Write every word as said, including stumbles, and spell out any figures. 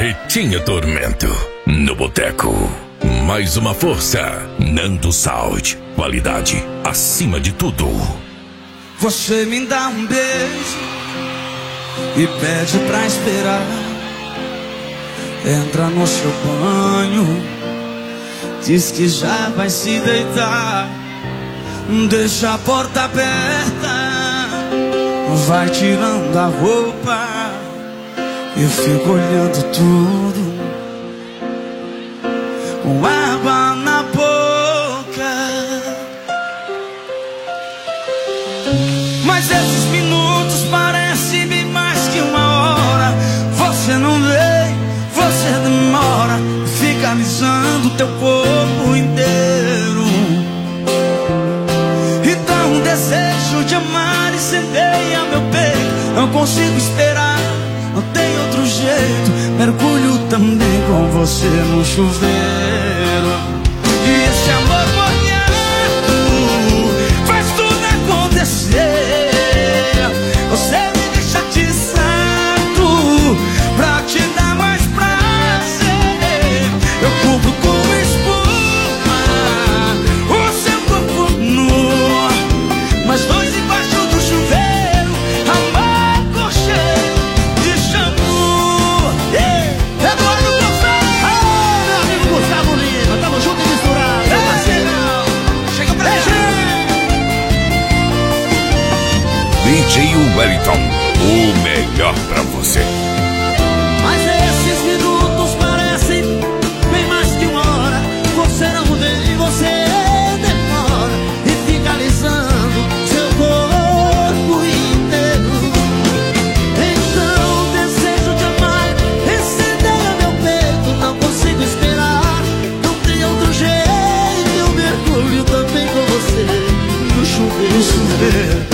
Barretinha Tormento. No boteco. Mais uma força. Nando Sound. Qualidade acima de tudo. Você me dá um beijo e pede pra esperar. Entra no seu banho, diz que já vai se deitar. Deixa a porta aberta, vai tirando a roupa. Eu fico olhando tudo com água na boca. Mas esses minutos parecem bem mais que uma hora. Você não vem, você demora, fica alisando teu corpo inteiro. Então o desejo de amar incendeia meu peito. Não consigo esperar, não tem outro jeito. Mergulho também com você no chuveiro. E esse amor molhado faz tudo acontecer. Você me deixa atiçado pra te dar mais prazer. Eu cubro com espuma o seu corpo nu, mas dois embaixo do chuveiro, amor cheio de shampoo. Yeah. Eduardo Gustavo! Ah, meu amigo Gustavo Lima, tamo junto e misturado, meu parceiro. Chega pra D J Wellington, o melhor pra você. Mas esses minutos parecem bem mais que uma hora. Você não vem, você demora e fica alisando seu corpo inteiro. Então o desejo de amar incendeia meu peito. Não consigo esperar, não tem outro jeito. Eu mergulho também com você no chuveiro.